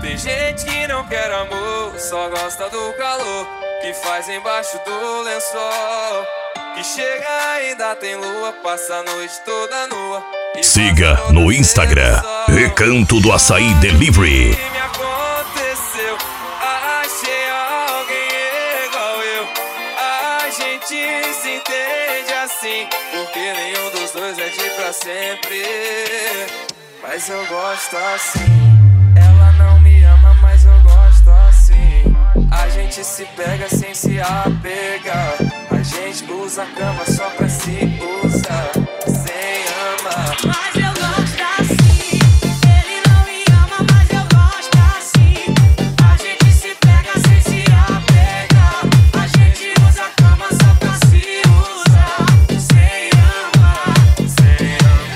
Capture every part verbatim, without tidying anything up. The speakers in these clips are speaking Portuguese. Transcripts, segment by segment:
Tem gente que não quer amor, só gosta do calor que faz embaixo do lençol. Que chega ainda tem lua, passa a noite toda nua. Siga no Instagram Recanto do Açaí Delivery. O que me aconteceu? Achei alguém igual eu. A gente se entende assim, porque nenhum dos dois é de pra sempre. Mas eu gosto assim. Ela não me ama, mas eu gosto assim. A gente se pega sem se apegar. A gente usa a cama só pra se usar, sem amar. Mas eu gosto assim. Ele não me ama, mas eu gosto assim. A gente se pega sem se apegar. A gente usa a cama só pra se usar, sem amar, sem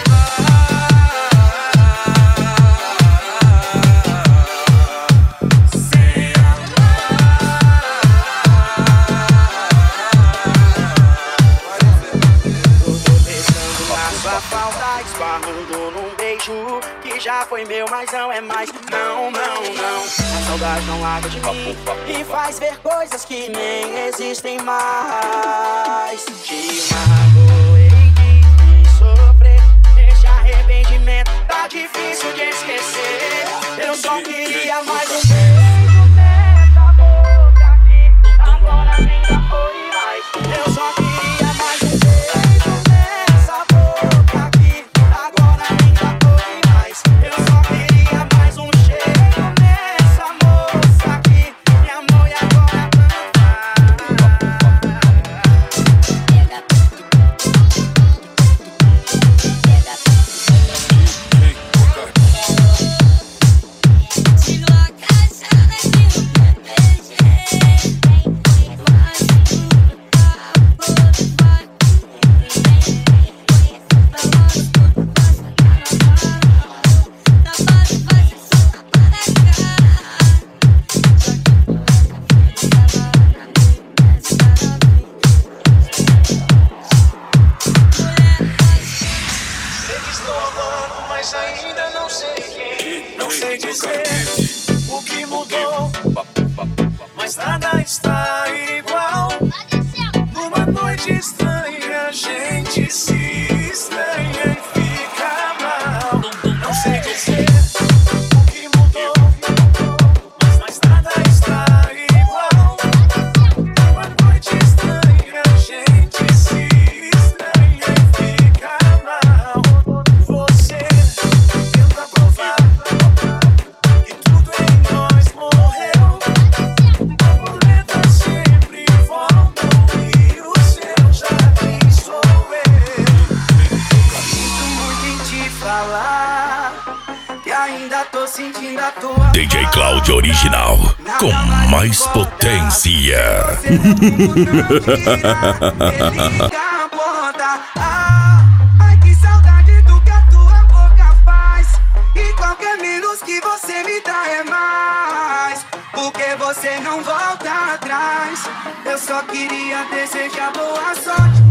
sem Sua falta esbarrando num beijo que já foi meu, mas não é mais. Não, não, não. A saudade não larga de mim e faz ver coisas que nem existem mais. Te magoei e sofrer. Esse arrependimento tá difícil de esquecer. Eu só queria mais um beijo nessa boca aqui. Agora nem dá foi mais. Eu só queria mais um beijo nessa boca aqui. Agora nem dá foi mais. Eu só queria mais um cheiro nessa moça aqui. Me amor e agora não sei dizer o que mudou, mas nada está igual. Numa noite estranha, a gente se estranha e fica mal. Não sei dizer o que mudou, mas nada está igual. Numa noite estranha, a gente se estranha e fica mal. Você tenta provar que tudo em nós morreu. Borboletas sempre voltam e o seu jardim sou eu. Sinto muito em te falar que ainda tô sentindo a tua D J Cláudio Original, com mais potência. Ai, que saudade do que a tua boca faz. E qualquer menos que você me dá é mais. Porque você não volta atrás. Eu só queria desejar boa sorte.